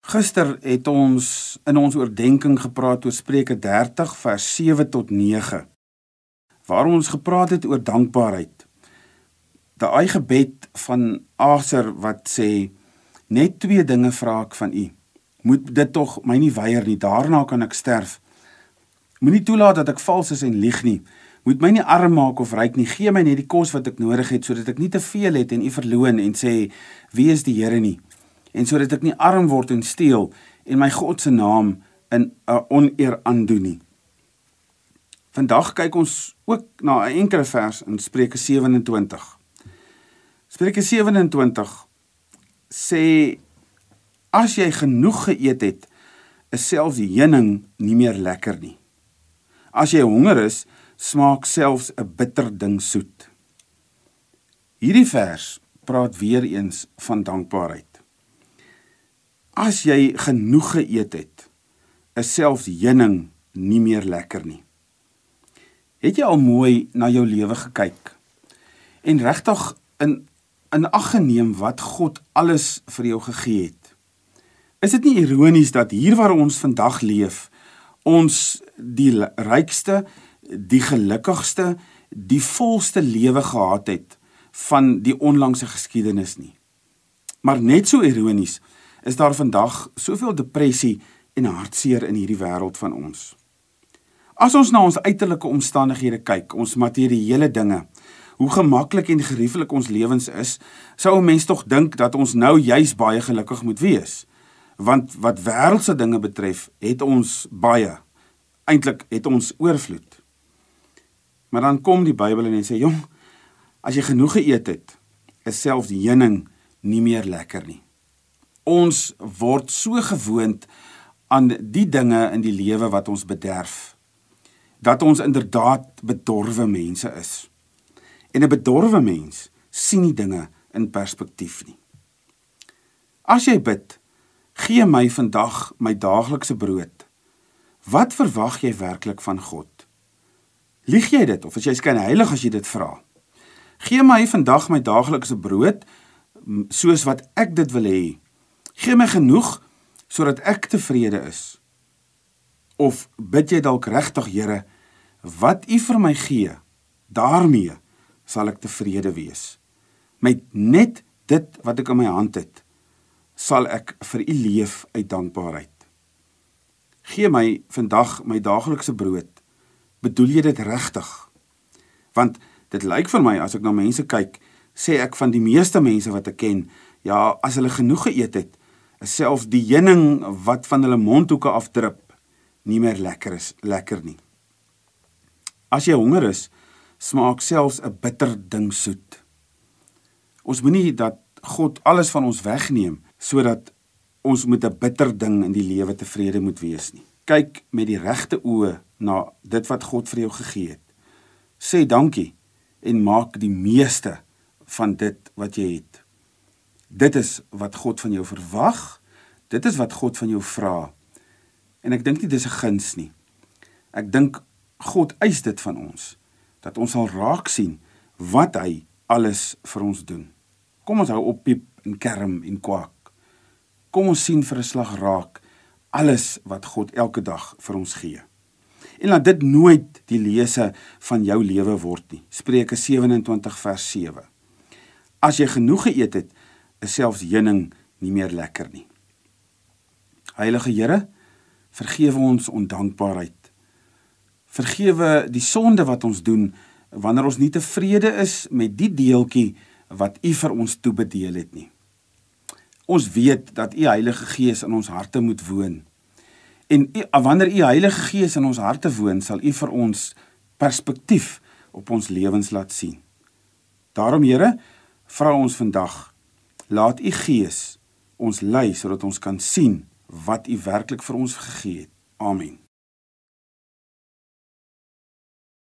Gister het ons in ons oordenking gepraat oor Spreuke 30 vers 7 tot 9, waar ons gepraat het oor dankbaarheid. Daai gebed van Aser wat sê, net 2 dinge vra ek van u, moet dit tog my nie weier nie, daarna kan ek sterf. Moenie toelaat dat ek vals is en lieg nie, moet my nie arm maak of ryk nie, gee my net die kos wat ek nodig het, sodat ek nie te veel het en u verloon en sê, wie is die Here nie? En sodat ek nie arm word en steel en my God se naam in oneer aandoen nie. Vandag kyk ons ook na 'n enkele vers in Spreuke 27. Spreuke 27 sê, as jy genoeg geëet het, is selfs die heuning nie meer lekker nie. As jy honger is, smaak selfs 'n bitter ding soet. Hierdie vers praat weer eens van dankbaarheid. As jy genoeg geëet het, is selfs heuning nie meer lekker nie. Het jy al mooi na jou lewe gekyk en regtig in ag geneem wat God alles vir jou gegee het? Is dit nie ironies dat hier waar ons vandag leef, ons die rykste, die gelukkigste, die volste lewe gehad het van die onlangse geskiedenis nie? Maar net so ironies is daar vandag soveel depressie en hartseer in hierdie wêreld van ons. As ons na ons uiterlike omstandighede kyk, ons materiële dinge, hoe gemaklik en gerieflik ons lewens is, sou 'n mens tog dink dat ons nou juis baie gelukkig moet wees. Want wat wêreldse dinge betref, het ons baie. Eintlik het ons oorvloed. Maar dan kom die Bybel en sê, jong, as jy genoeg geëet het, is selfs die heuning nie meer lekker nie. Ons word so gewoond aan die dinge in die lewe wat ons bederf, dat ons inderdaad bedorwe mense is. En 'n bedorwe mens sien die dinge in perspektief nie. As jy bid, gee my vandag my daaglikse brood. Wat verwag jy werklik van God? Lieg jy dit, of is jy skynheilig as jy dit vra? Gee my vandag my daaglikse brood, soos wat ek dit wil hê. Gee my genoeg, sodat ek tevrede is. Of bid jy dalk regtig, Here, wat u vir my gee, daarmee sal ek tevrede wees. Met net dit wat ek in my hand het, sal ek vir u leef uit dankbaarheid. Gee my vandag my daaglikse brood, bedoel jy dit regtig? Want dit lyk vir my, as ek na mense kyk, sê ek van die meeste mense wat ek ken, ja, as hulle genoeg geëet het, is selfs die heuning wat van hulle mondhoeke afdrup, nie meer lekker nie. As jy honger is, smaak selfs 'n bitter ding soet. Ons moenie dat God alles van ons wegneem, sodat ons met 'n bitter ding in die lewe tevrede moet wees nie. Kyk met die regte oë na dit wat God vir jou gegee het. Sê dankie en maak die meeste van dit wat jy het. Dit is wat God van jou verwag, dit is wat God van jou vra. En ek dink nie dis 'n guns nie. Ek dink God eis dit van ons, dat ons sal raak sien wat hy alles vir ons doen. Kom ons hou op piep en kerm en kwak. Kom ons sien vir 'n slag raak alles wat God elke dag vir ons gee. En laat dit nooit die lese van jou lewe word nie. Spreuke 27 vers 7. As jy genoeg geëet het, is selfs heuning nie meer lekker nie. Heilige Here, vergewe ons ondankbaarheid. Vergewe die sonde wat ons doen, wanneer ons nie tevrede is met die deeltjie wat u vir ons toebedeel het nie. Ons weet dat u Heilige Gees in ons harte moet woon. En wanneer u Heilige Gees in ons harte woon, sal u vir ons perspektief op ons lewens laat sien. Daarom, Here, vra ons vandag, laat u Gees ons lei, sodat ons kan sien wat u werklik vir ons gegee het. Amen.